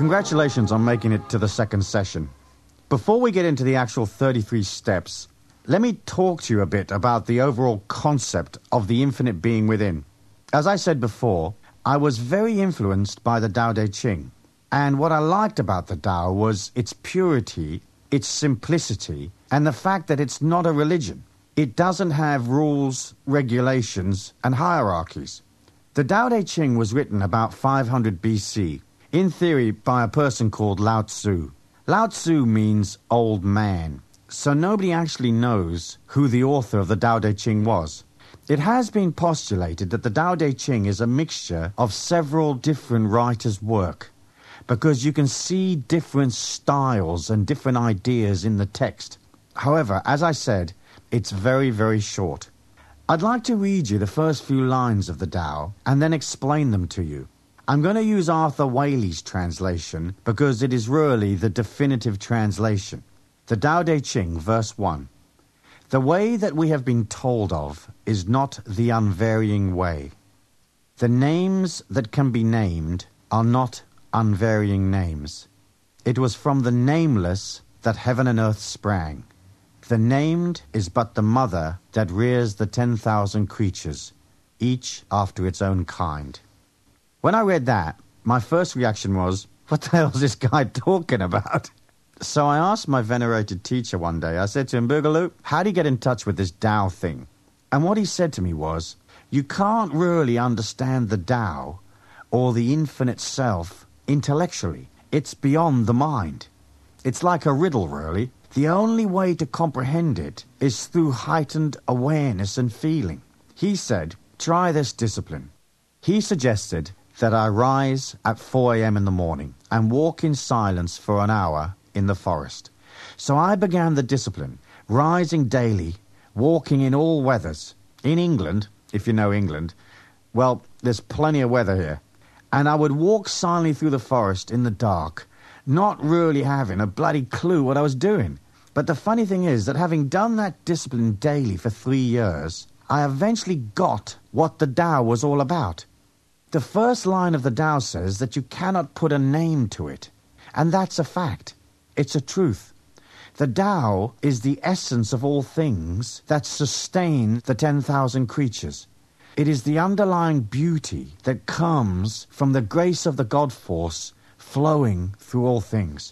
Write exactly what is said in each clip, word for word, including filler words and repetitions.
Congratulations on making it to the second session. Before we get into the actual thirty-three steps, let me talk to you a bit about the overall concept of the infinite being within. As I said before, I was very influenced by the Tao Te Ching. And what I liked about the Tao was its purity, its simplicity, and the fact that it's not a religion. It doesn't have rules, regulations, and hierarchies. The Tao Te Ching was written about five hundred B C, in theory by a person called Lao Tzu. Lao Tzu means old man, so nobody actually knows who the author of the Tao Te Ching was. It has been postulated that the Tao Te Ching is a mixture of several different writers' work, because you can see different styles and different ideas in the text. However, as I said, it's very, very short. I'd like to read you the first few lines of the Tao and then explain them to you. I'm going to use Arthur Waley's translation because it is really the definitive translation. The Tao Te Ching, verse one. The way that we have been told of is not the unvarying way. The names that can be named are not unvarying names. It was from the nameless that heaven and earth sprang. The named is but the mother that rears the ten thousand creatures, each after its own kind. When I read that, my first reaction was, what the hell is this guy talking about? So I asked my venerated teacher one day, I said to him, Boogaloo, how do you get in touch with this Tao thing? And what he said to me was, you can't really understand the Tao or the infinite self intellectually. It's beyond the mind. It's like a riddle, really. The only way to comprehend it is through heightened awareness and feeling. He said, try this discipline. He suggested that I rise at four a.m. in the morning and walk in silence for an hour in the forest. So I began the discipline, rising daily, walking in all weathers. In England, if you know England, well, there's plenty of weather here. And I would walk silently through the forest in the dark, not really having a bloody clue what I was doing. But the funny thing is that having done that discipline daily for three years, I eventually got what the Tao was all about. The first line of the Tao says that you cannot put a name to it. And that's a fact. It's a truth. The Tao is the essence of all things that sustain the ten thousand creatures. It is the underlying beauty that comes from the grace of the God force flowing through all things.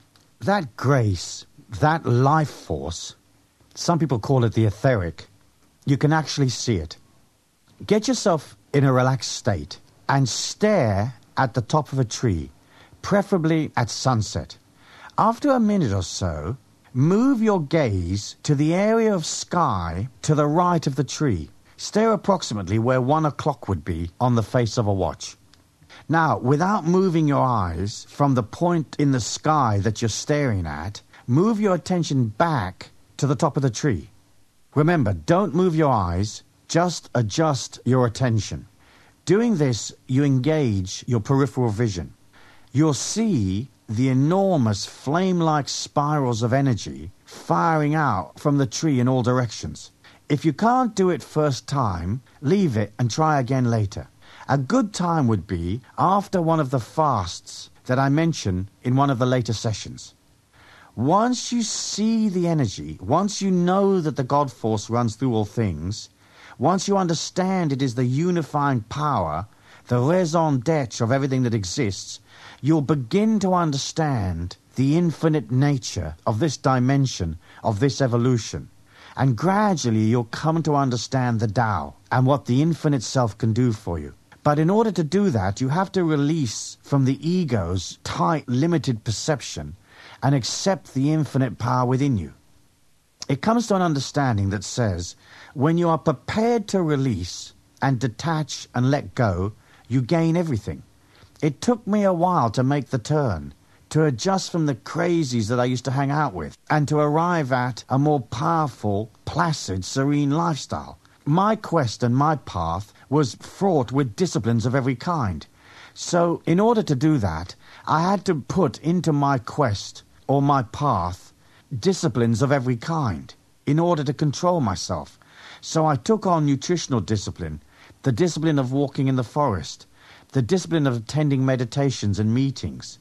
That grace, that life force, some people call it the etheric, you can actually see it. Get yourself in a relaxed state and stare at the top of a tree, preferably at sunset. After a minute or so, move your gaze to the area of sky to the right of the tree. Stare approximately where one o'clock would be on the face of a watch. Now, without moving your eyes from the point in the sky that you're staring at, move your attention back to the top of the tree. Remember, don't move your eyes, just adjust your attention. Doing this, you engage your peripheral vision. You'll see the enormous flame-like spirals of energy firing out from the tree in all directions. If you can't do it first time, leave it and try again later. A good time would be after one of the fasts that I mentioned in one of the later sessions. Once you see the energy, once you know that the God force runs through all things, once you understand it is the unifying power, the raison d'etre of everything that exists, you'll begin to understand the infinite nature of this dimension, of this evolution. And gradually you'll come to understand the Tao and what the infinite self can do for you. But in order to do that, you have to release from the ego's tight, limited perception and accept the infinite power within you. It comes to an understanding that says, when you are prepared to release and detach and let go, you gain everything. It took me a while to make the turn, to adjust from the crazies that I used to hang out with, and to arrive at a more powerful, placid, serene lifestyle. My quest and my path was fraught with disciplines of every kind. So in order to do that, I had to put into my quest or my path disciplines of every kind in order to control myself. So I took on nutritional discipline, the discipline of walking in the forest, the discipline of attending meditations and meetings,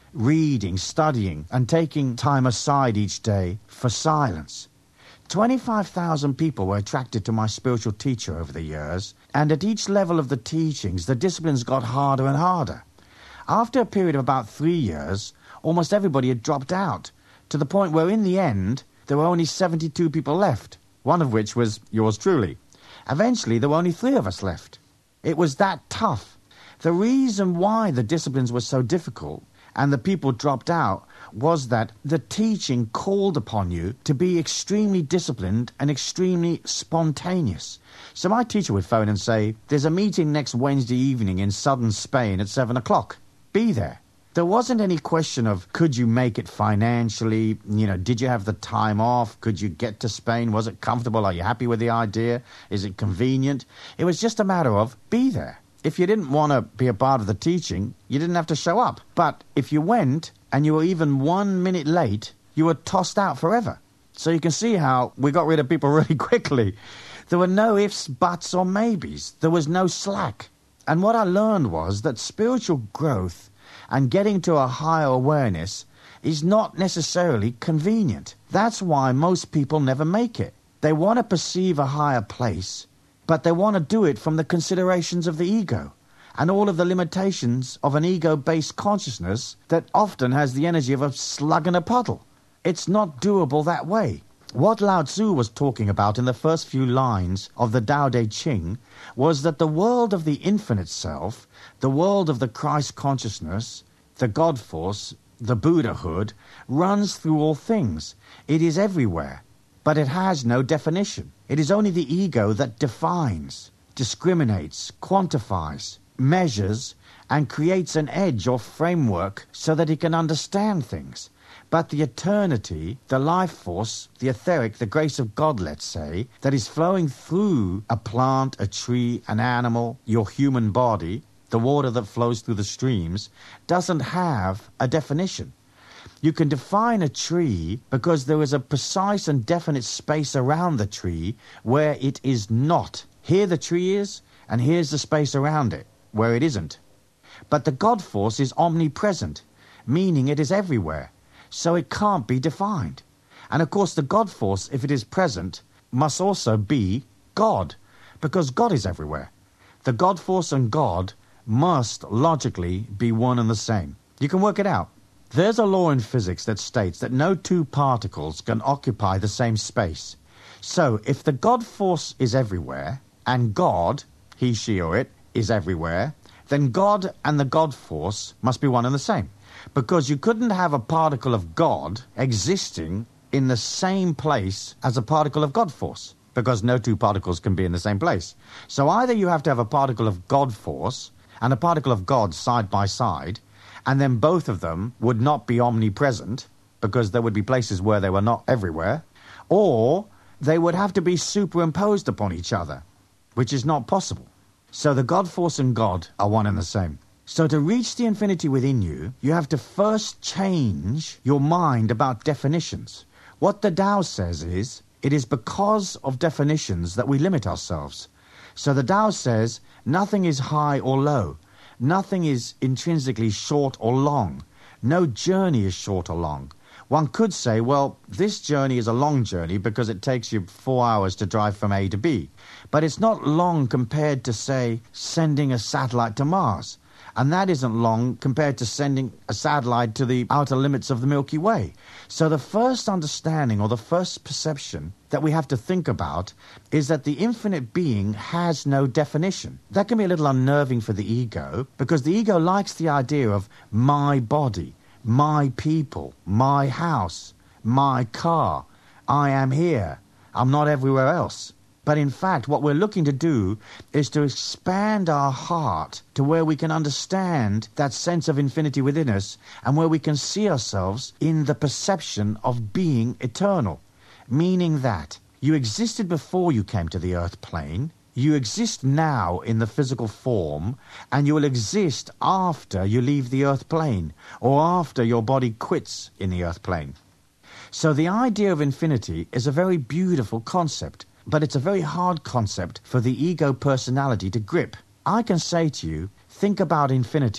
reading, studying, and taking time aside each day for silence. twenty-five thousand people were attracted to my spiritual teacher over the years, and at each level of the teachings, the disciplines got harder and harder. After a period of about three years, almost everybody had dropped out, to the point where in the end, there were only seventy-two people left, one of which was yours truly. Eventually, there were only three of us left. It was that tough. The reason why the disciplines were so difficult and the people dropped out was that the teaching called upon you to be extremely disciplined and extremely spontaneous. So my teacher would phone and say, there's a meeting next Wednesday evening in southern Spain at seven o'clock. Be there. There wasn't any question of could you make it financially, you know, did you have the time off, could you get to Spain, was it comfortable, are you happy with the idea, is it convenient? It was just a matter of be there. If you didn't want to be a part of the teaching, you didn't have to show up. But if you went and you were even one minute late, you were tossed out forever. So you can see how we got rid of people really quickly. There were no ifs, buts, or maybes. There was no slack. And what I learned was that spiritual growth and getting to a higher awareness is not necessarily convenient. That's why most people never make it. They want to perceive a higher place, but they want to do it from the considerations of the ego and all of the limitations of an ego-based consciousness that often has the energy of a slug in a puddle. It's not doable that way. What Lao Tzu was talking about in the first few lines of the Tao Te Ching was that the world of the infinite self, the world of the Christ consciousness, the God force, the Buddhahood, runs through all things. It is everywhere, but it has no definition. It is only the ego that defines, discriminates, quantifies, measures, and creates an edge or framework so that it can understand things. But the eternity, the life force, the etheric, the grace of God, let's say, that is flowing through a plant, a tree, an animal, your human body, the water that flows through the streams, doesn't have a definition. You can define a tree because there is a precise and definite space around the tree where it is not. Here the tree is, and here's the space around it, where it isn't. But the God force is omnipresent, meaning it is everywhere. So it can't be defined. And of course the God force, if it is present, must also be God, because God is everywhere. The God force and God must logically be one and the same. You can work it out. There's a law in physics that states that no two particles can occupy the same space. So if the God force is everywhere, and God, he, she, or it, is everywhere, then God and the God force must be one and the same. Because you couldn't have a particle of God existing in the same place as a particle of God force, because no two particles can be in the same place. So either you have to have a particle of God force and a particle of God side by side, and then both of them would not be omnipresent, because there would be places where they were not everywhere, or they would have to be superimposed upon each other, which is not possible. So the God force and God are one and the same. So to reach the infinity within you, you have to first change your mind about definitions. What the Tao says is, it is because of definitions that we limit ourselves. So the Tao says, nothing is high or low. Nothing is intrinsically short or long. No journey is short or long. One could say, well, this journey is a long journey because it takes you four hours to drive from A to B. But it's not long compared to, say, sending a satellite to Mars. And that isn't long compared to sending a satellite to the outer limits of the Milky Way. So the first understanding or the first perception that we have to think about is that the infinite being has no definition. That can be a little unnerving for the ego, because the ego likes the idea of my body, my people, my house, my car, I am here, I'm not everywhere else. But in fact, what we're looking to do is to expand our heart to where we can understand that sense of infinity within us, and where we can see ourselves in the perception of being eternal. Meaning that you existed before you came to the earth plane, you exist now in the physical form, and you will exist after you leave the earth plane, or after your body quits in the earth plane. So the idea of infinity is a very beautiful concept, but it's a very hard concept for the ego personality to grip. I can say to you, think about infinity.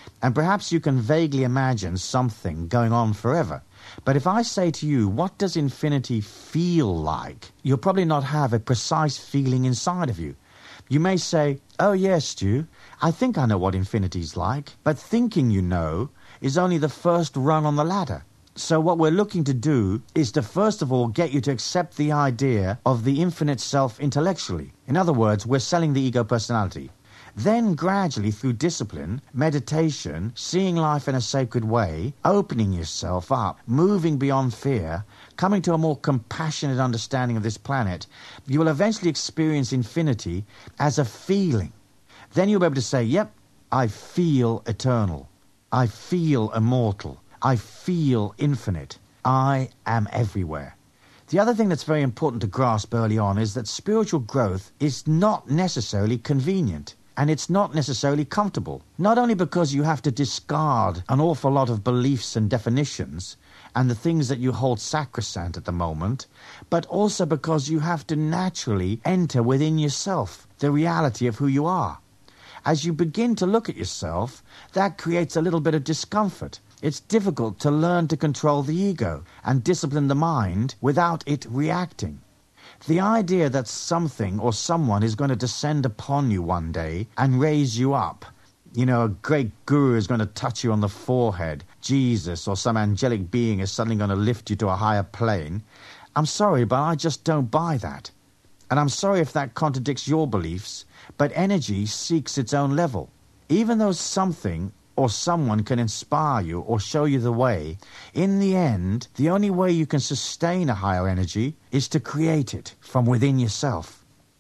and perhaps you can vaguely imagine something going on forever. But if I say to you, what does infinity feel like? You'll probably not have a precise feeling inside of you. You may say, oh yes, Stu, I think I know what infinity's like, but thinking you know is only the first rung on the ladder. So what we're looking to do is to first of all get you to accept the idea of the infinite self intellectually. In other words, we're selling the ego personality. Then gradually through discipline, meditation, seeing life in a sacred way, opening yourself up, moving beyond fear, coming to a more compassionate understanding of this planet, you will eventually experience infinity as a feeling. Then you'll be able to say, yep, I feel eternal. I feel immortal. I feel infinite. I am everywhere. The other thing that's very important to grasp early on is that spiritual growth is not necessarily convenient. And it's not necessarily comfortable, not only because you have to discard an awful lot of beliefs and definitions and the things that you hold sacrosanct at the moment, but also because you have to naturally enter within yourself the reality of who you are. As you begin to look at yourself, that creates a little bit of discomfort. It's difficult to learn to control the ego and discipline the mind without it reacting. The idea that something or someone is going to descend upon you one day and raise you up, you know, a great guru is going to touch you on the forehead, Jesus or some angelic being is suddenly going to lift you to a higher plane, I'm sorry, but I just don't buy that. And I'm sorry if that contradicts your beliefs, but energy seeks its own level. Even though something or someone can inspire you or show you the way, in the end, the only way you can sustain a higher energy is to create it from within yourself.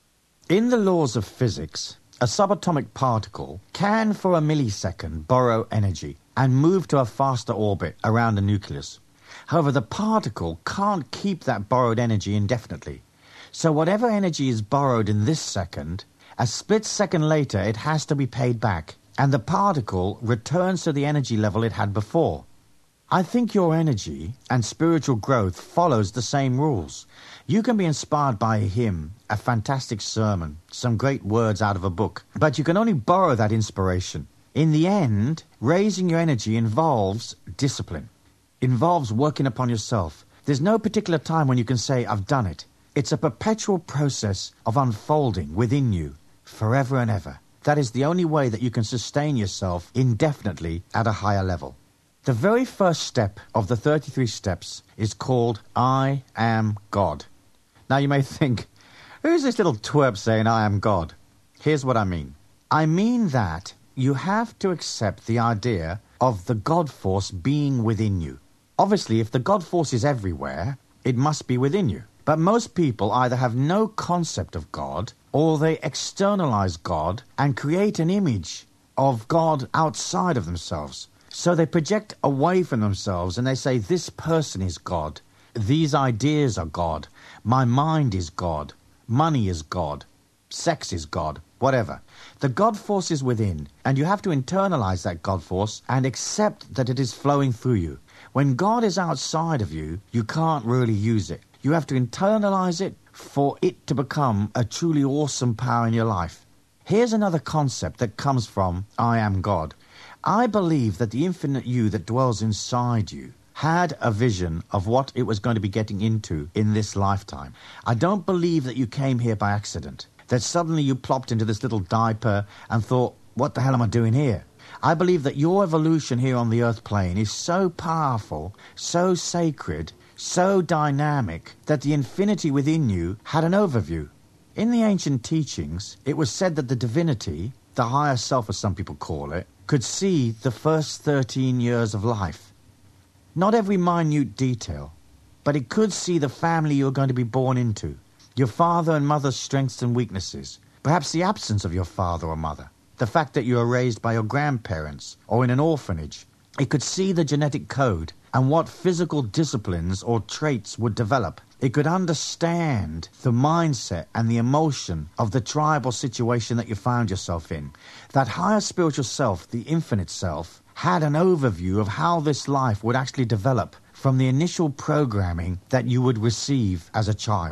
In the laws of physics, a subatomic particle can for a millisecond borrow energy and move to a faster orbit around the nucleus. However, the particle can't keep that borrowed energy indefinitely. So whatever energy is borrowed in this second, a split second later it has to be paid back, and the particle returns to the energy level it had before. I think your energy and spiritual growth follows the same rules. You can be inspired by a hymn, a fantastic sermon, some great words out of a book, but you can only borrow that inspiration. In the end, raising your energy involves discipline, involves working upon yourself. There's no particular time when you can say, I've done it. It's a perpetual process of unfolding within you, forever and ever. That is the only way that you can sustain yourself indefinitely at a higher level. The very first step of the thirty-three steps is called I am God. Now you may think, who's this little twerp saying I am God? Here's what I mean. I mean that you have to accept the idea of the God force being within you. Obviously, if the God force is everywhere, it must be within you. But most people either have no concept of God, or they externalize God and create an image of God outside of themselves. So they project away from themselves and they say, this person is God, these ideas are God, my mind is God, money is God, sex is God, whatever. The God force is within, and you have to internalize that God force and accept that it is flowing through you. When God is outside of you, you can't really use it. You have to internalize it for it to become a truly awesome power in your life. Here's another concept that comes from I am God. I believe that the infinite you that dwells inside you had a vision of what it was going to be getting into in this lifetime. I don't believe that you came here by accident, that suddenly you plopped into this little diaper and thought, what the hell am I doing here? I believe that your evolution here on the earth plane is so powerful, so sacred, so dynamic, that the infinity within you had an overview. In the ancient teachings, it was said that the divinity, the higher self as some people call it, could see the first thirteen years of life. Not every minute detail, but it could see the family you're going to be born into, your father and mother's strengths and weaknesses, perhaps the absence of your father or mother, the fact that you were raised by your grandparents or in an orphanage. It could see the genetic code and what physical disciplines or traits would develop. It could understand the mindset and the emotion of the tribal situation that you found yourself in. That higher spiritual self, the infinite self, had an overview of how this life would actually develop from the initial programming that you would receive as a child.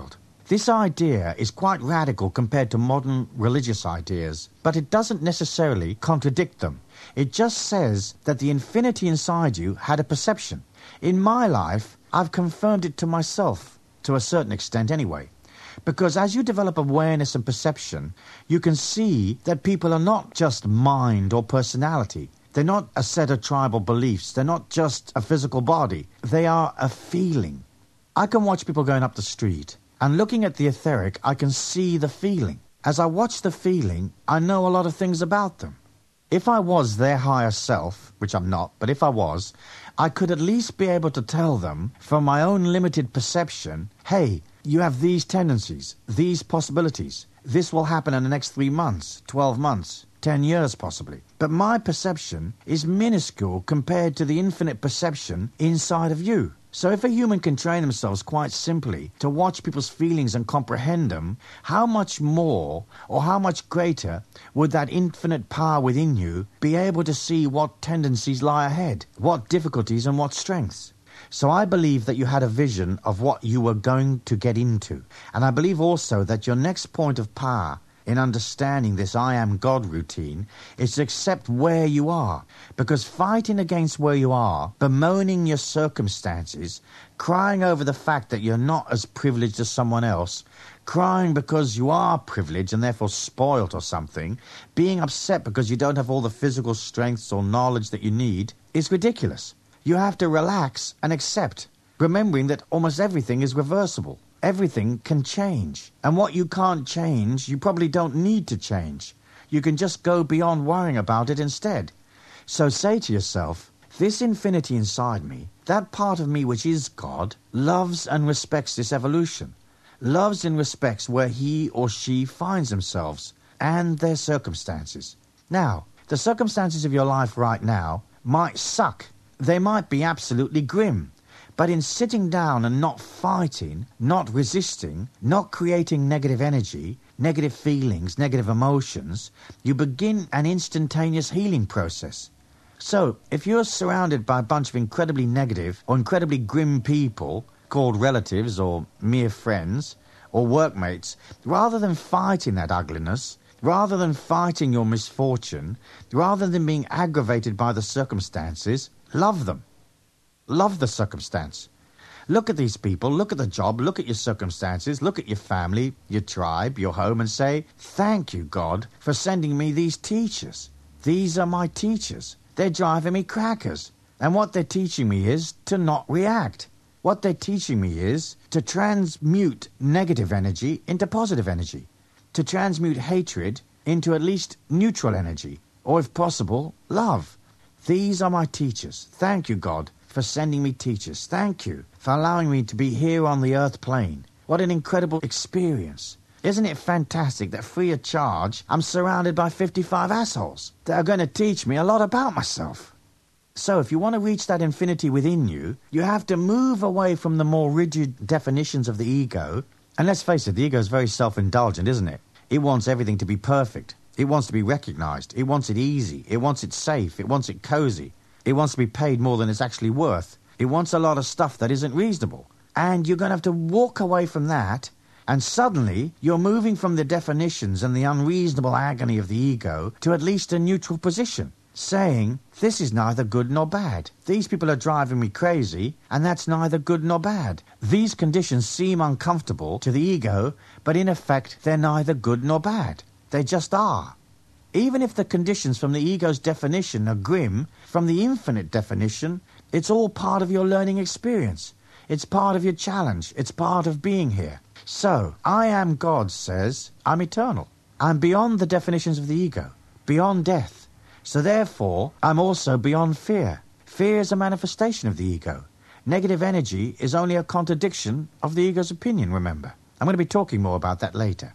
This idea is quite radical compared to modern religious ideas, but it doesn't necessarily contradict them. It just says that the infinity inside you had a perception. In my life, I've confirmed it to myself, to a certain extent anyway. Because as you develop awareness and perception, you can see that people are not just mind or personality. They're not a set of tribal beliefs. They're not just a physical body. They are a feeling. I can watch people going up the street, and looking at the etheric, I can see the feeling. As I watch the feeling, I know a lot of things about them. If I was their higher self, which I'm not, but if I was, I could at least be able to tell them, from my own limited perception, hey, you have these tendencies, these possibilities. This will happen in the next three months, twelve months, ten years possibly. But my perception is minuscule compared to the infinite perception inside of you. So if a human can train themselves quite simply to watch people's feelings and comprehend them, how much more or how much greater would that infinite power within you be able to see what tendencies lie ahead, what difficulties and what strengths? So I believe that you had a vision of what you were going to get into. And I believe also that your next point of power in understanding this I am God routine is to accept where you are. Because fighting against where you are, bemoaning your circumstances, crying over the fact that you're not as privileged as someone else, crying because you are privileged and therefore spoilt or something, being upset because you don't have all the physical strengths or knowledge that you need, is ridiculous. You have to relax and accept, remembering that almost everything is reversible. Everything can change. And what you can't change, you probably don't need to change. You can just go beyond worrying about it instead. So say to yourself, this infinity inside me, that part of me which is God, loves and respects this evolution. Loves and respects where he or she finds themselves and their circumstances. Now, the circumstances of your life right now might suck. They might be absolutely grim. But in sitting down and not fighting, not resisting, not creating negative energy, negative feelings, negative emotions, you begin an instantaneous healing process. So, if you're surrounded by a bunch of incredibly negative or incredibly grim people, called relatives or mere friends or workmates, rather than fighting that ugliness, rather than fighting your misfortune, rather than being aggravated by the circumstances, love them. Love the circumstance. Look at these people, look at the job, look at your circumstances, look at your family, your tribe, your home, and say, thank you, God, for sending me these teachers. These are my teachers. They're driving me crackers. And what they're teaching me is to not react. What they're teaching me is to transmute negative energy into positive energy, to transmute hatred into at least neutral energy, or if possible, love. These are my teachers. Thank you, God, for sending me teachers. Thank you for allowing me to be here on the earth plane. What an incredible experience. Isn't it fantastic that free of charge, I'm surrounded by fifty-five assholes that are going to teach me a lot about myself? So if you want to reach that infinity within you, you have to move away from the more rigid definitions of the ego. And let's face it, the ego is very self-indulgent, isn't it? It wants everything to be perfect. It wants to be recognized. It wants it easy. It wants it safe. It wants it cozy. It wants to be paid more than it's actually worth. It wants a lot of stuff that isn't reasonable. And you're going to have to walk away from that, and suddenly you're moving from the definitions and the unreasonable agony of the ego to at least a neutral position, saying, this is neither good nor bad. These people are driving me crazy, and that's neither good nor bad. These conditions seem uncomfortable to the ego, but in effect they're neither good nor bad. They just are. Even if the conditions from the ego's definition are grim, from the infinite definition, it's all part of your learning experience. It's part of your challenge. It's part of being here. So, I am God says, I'm eternal. I'm beyond the definitions of the ego, beyond death. So therefore, I'm also beyond fear. Fear is a manifestation of the ego. Negative energy is only a contradiction of the ego's opinion, remember. I'm going to be talking more about that later.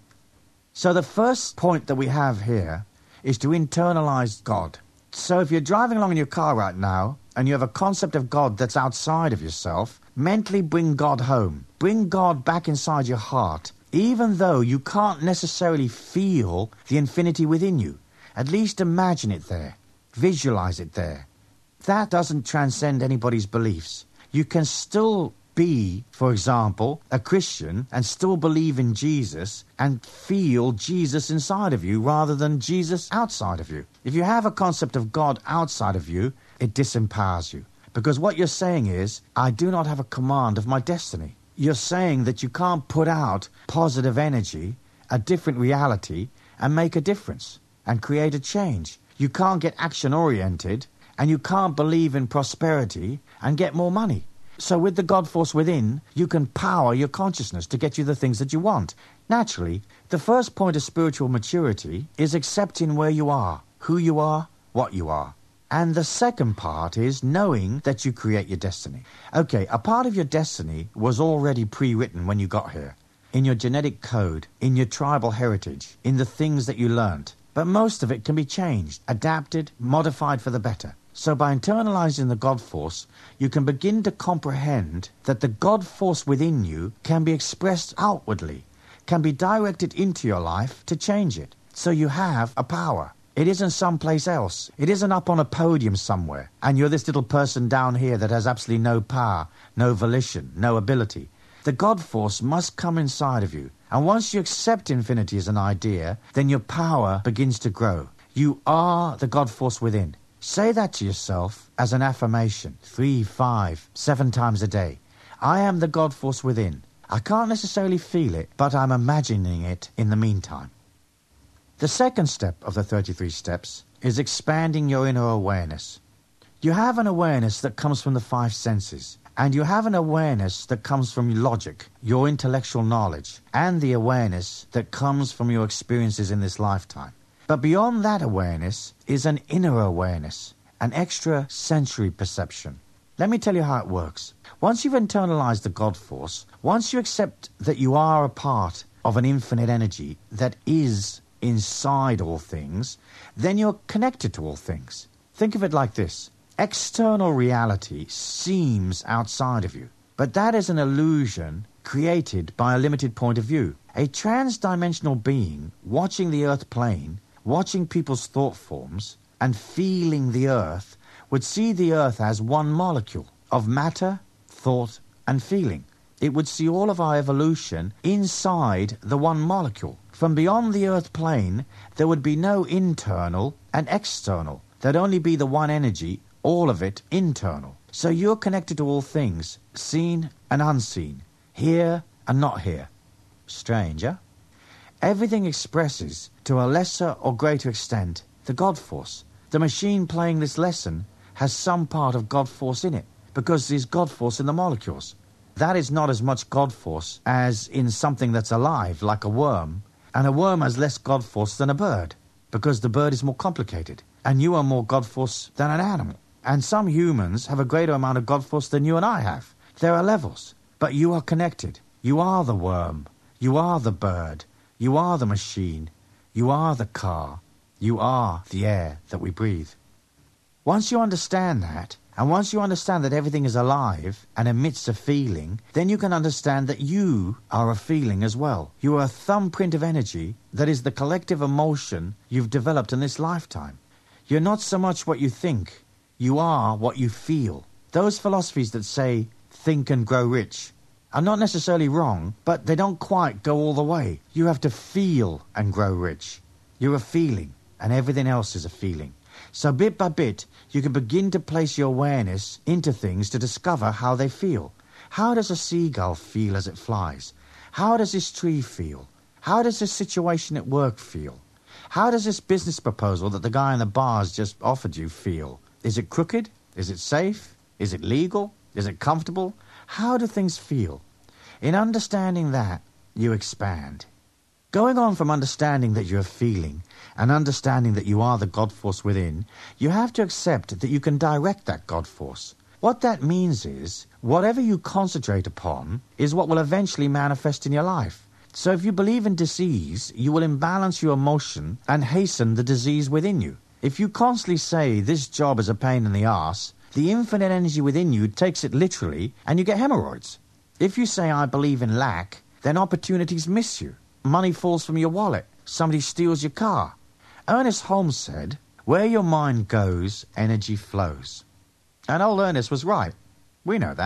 So the first point that we have here is to internalize God. So if you're driving along in your car right now and you have a concept of God that's outside of yourself, mentally bring God home. Bring God back inside your heart, even though you can't necessarily feel the infinity within you. At least imagine it there. Visualize it there. That doesn't transcend anybody's beliefs. You can still be, for example, a Christian and still believe in Jesus and feel Jesus inside of you rather than Jesus outside of you. If you have a concept of God outside of you, it disempowers you. Because what you're saying is, I do not have a command of my destiny. You're saying that you can't put out positive energy, a different reality, and make a difference and create a change. You can't get action-oriented, and you can't believe in prosperity and get more money. So with the God force within, you can power your consciousness to get you the things that you want. Naturally, the first point of spiritual maturity is accepting where you are, who you are, what you are. And the second part is knowing that you create your destiny. Okay, a part of your destiny was already pre-written when you got here. In your genetic code, in your tribal heritage, in the things that you learned. But most of it can be changed, adapted, modified for the better. So by internalizing the God force, you can begin to comprehend that the God force within you can be expressed outwardly, can be directed into your life to change it. So you have a power. It isn't someplace else. It isn't up on a podium somewhere, and you're this little person down here that has absolutely no power, no volition, no ability. The God force must come inside of you. And once you accept infinity as an idea, then your power begins to grow. You are the God force within. Say that to yourself as an affirmation, three, five, seven times a day. I am the God force within. I can't necessarily feel it, but I'm imagining it in the meantime. The second step of the thirty-three steps is expanding your inner awareness. You have an awareness that comes from the five senses, and you have an awareness that comes from logic, your intellectual knowledge, and the awareness that comes from your experiences in this lifetime. But beyond that awareness is an inner awareness, an extra sensory perception. Let me tell you how it works. Once you've internalized the God force, once you accept that you are a part of an infinite energy that is inside all things, then you're connected to all things. Think of it like this. External reality seems outside of you, but that is an illusion created by a limited point of view. A trans-dimensional being watching the earth plane, watching people's thought forms, and feeling the earth would see the earth as one molecule of matter, thought, and feeling. It would see all of our evolution inside the one molecule. From beyond the earth plane, there would be no internal and external. There'd only be the one energy, all of it internal. So you're connected to all things, seen and unseen, here and not here. Strange, huh? Everything expresses, to a lesser or greater extent, the God force. The machine playing this lesson has some part of God force in it, because there's God force in the molecules. That is not as much God force as in something that's alive, like a worm, and a worm has less God force than a bird, because the bird is more complicated, and you are more God force than an animal. And some humans have a greater amount of God force than you and I have. There are levels, but you are connected. You are the worm. You are the bird. You are the machine. You are the car. You are the air that we breathe. Once you understand that, and once you understand that everything is alive and emits a feeling, then you can understand that you are a feeling as well. You are a thumbprint of energy that is the collective emotion you've developed in this lifetime. You're not so much what you think. You are what you feel. Those philosophies that say, think and grow rich, are not necessarily wrong, but they don't quite go all the way. You have to feel and grow rich. You're a feeling, and everything else is a feeling. So bit by bit, you can begin to place your awareness into things to discover how they feel. How does a seagull feel as it flies? How does this tree feel? How does this situation at work feel? How does this business proposal that the guy in the bar's just offered you feel? Is it crooked? Is it safe? Is it legal? Is it comfortable? How do things feel? In understanding that, you expand. Going on from understanding that you're feeling and understanding that you are the God force within, you have to accept that you can direct that God force. What that means is, whatever you concentrate upon is what will eventually manifest in your life. So if you believe in disease, you will imbalance your emotion and hasten the disease within you. If you constantly say, this job is a pain in the arse, the infinite energy within you takes it literally and you get hemorrhoids. If you say, I believe in lack, then opportunities miss you. Money falls from your wallet. Somebody steals your car. Ernest Holmes said, where your mind goes, energy flows. And old Ernest was right. We know that.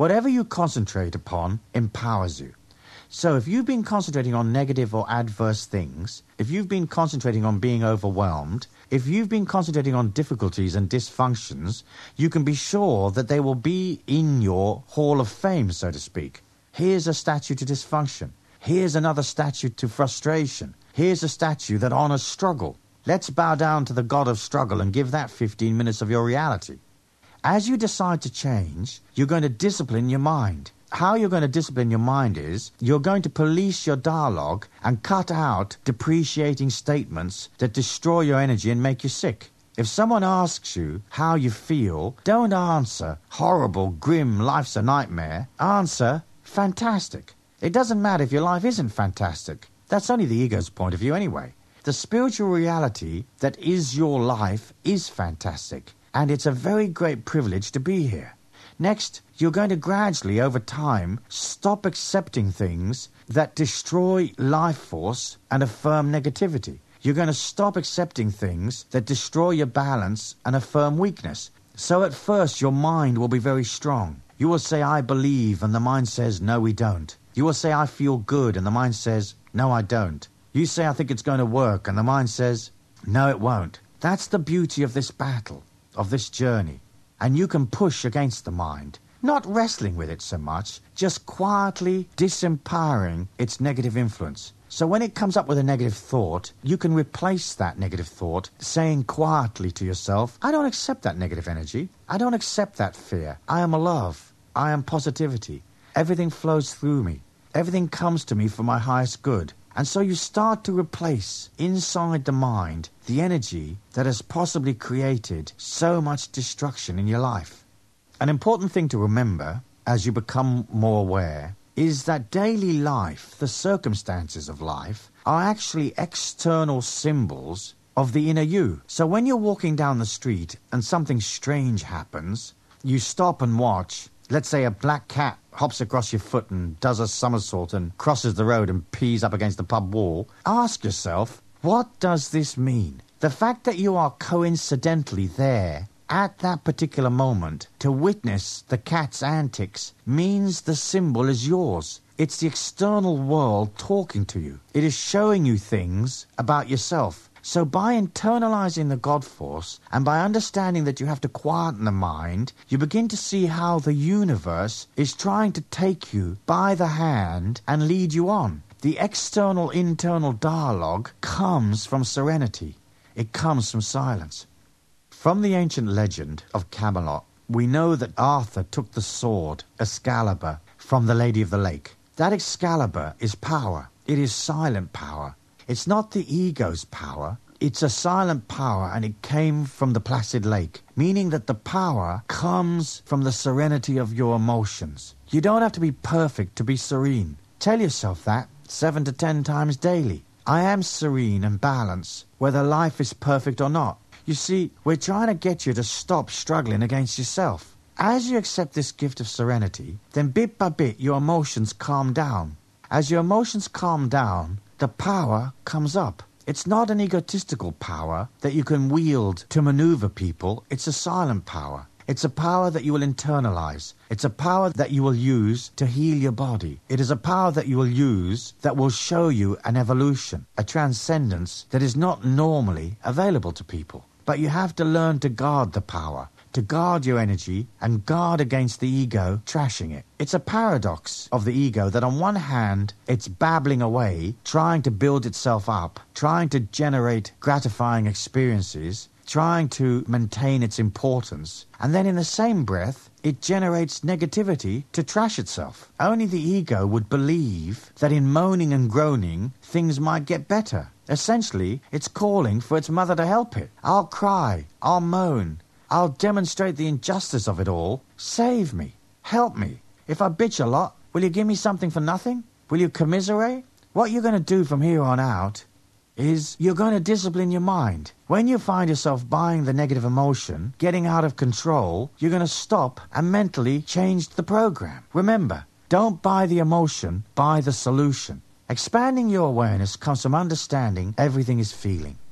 Whatever you concentrate upon empowers you. So if you've been concentrating on negative or adverse things, if you've been concentrating on being overwhelmed, if you've been concentrating on difficulties and dysfunctions, you can be sure that they will be in your hall of fame, so to speak. Here's a statue to dysfunction. Here's another statue to frustration. Here's a statue that honors struggle. Let's bow down to the god of struggle and give that fifteen minutes of your reality. As you decide to change, you're going to discipline your mind. How you're going to discipline your mind is you're going to police your dialogue and cut out depreciating statements that destroy your energy and make you sick. If someone asks you how you feel, don't answer, horrible, grim, life's a nightmare. Answer, fantastic. It doesn't matter if your life isn't fantastic. That's only the ego's point of view anyway. The spiritual reality that is your life is fantastic, and it's a very great privilege to be here. Next, you're going to gradually, over time, stop accepting things that destroy life force and affirm negativity. You're going to stop accepting things that destroy your balance and affirm weakness. So at first, your mind will be very strong. You will say, I believe, and the mind says, no, we don't. You will say, I feel good, and the mind says, no, I don't. You say, I think it's going to work, and the mind says, no, it won't. That's the beauty of this battle, of this journey. And you can push against the mind, not wrestling with it so much, just quietly disempowering its negative influence. So when it comes up with a negative thought, you can replace that negative thought, saying quietly to yourself, I don't accept that negative energy. I don't accept that fear. I am love. I am positivity. Everything flows through me. Everything comes to me for my highest good. And so you start to replace inside the mind the energy that has possibly created so much destruction in your life. An important thing to remember as you become more aware is that daily life, the circumstances of life, are actually external symbols of the inner you. So when you're walking down the street and something strange happens, you stop and watch. Let's say a black cat hops across your foot and does a somersault and crosses the road and pees up against the pub wall. Ask yourself, what does this mean? The fact that you are coincidentally there at that particular moment to witness the cat's antics means the symbol is yours. It's the external world talking to you. It is showing you things about yourself. So by internalizing the God force and by understanding that you have to quieten the mind, you begin to see how the universe is trying to take you by the hand and lead you on. The external-internal dialogue comes from serenity. It comes from silence. From the ancient legend of Camelot, we know that Arthur took the sword, Excalibur, from the Lady of the Lake. That Excalibur is power. It is silent power. It's not the ego's power, it's a silent power, and it came from the placid lake, meaning that the power comes from the serenity of your emotions. You don't have to be perfect to be serene. Tell yourself that seven to ten times daily. I am serene and balanced, whether life is perfect or not. You see, we're trying to get you to stop struggling against yourself. As you accept this gift of serenity, then bit by bit your emotions calm down. As your emotions calm down, the power comes up. It's not an egotistical power that you can wield to maneuver people. It's a silent power. It's a power that you will internalize. It's a power that you will use to heal your body. It is a power that you will use that will show you an evolution, a transcendence that is not normally available to people. But you have to learn to guard the power, to guard your energy and guard against the ego trashing it. It's a paradox of the ego that on one hand, it's babbling away, trying to build itself up, trying to generate gratifying experiences, trying to maintain its importance, and then in the same breath, it generates negativity to trash itself. Only the ego would believe that in moaning and groaning, things might get better. Essentially, it's calling for its mother to help it. I'll cry, I'll moan, I'll demonstrate the injustice of it all. Save me. Help me. If I bitch a lot, will you give me something for nothing? Will you commiserate? What you're going to do from here on out is you're going to discipline your mind. When you find yourself buying the negative emotion, getting out of control, you're going to stop and mentally change the program. Remember, don't buy the emotion, buy the solution. Expanding your awareness comes from understanding everything is feeling.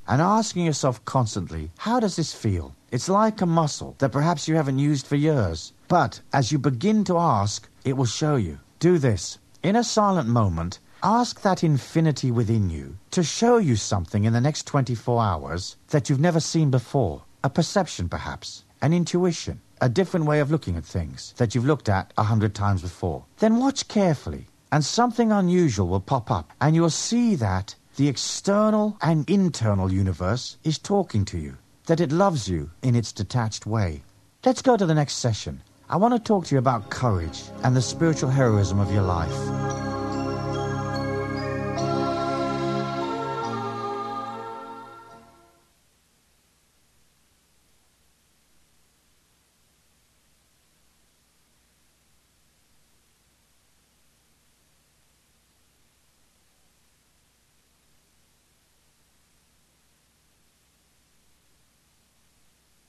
and asking yourself constantly, how does this feel? It's like a muscle that perhaps you haven't used for years. But as you begin to ask, it will show you. Do this. In a silent moment, ask that infinity within you to show you something in the next twenty-four hours that you've never seen before. A perception, perhaps. An intuition. A different way of looking at things that you've looked at a hundred times before. Then watch carefully, and something unusual will pop up, and you'll see that the external and internal universe is talking to you, that it loves you in its detached way. Let's go to the next session. I want to talk to you about courage and the spiritual heroism of your life.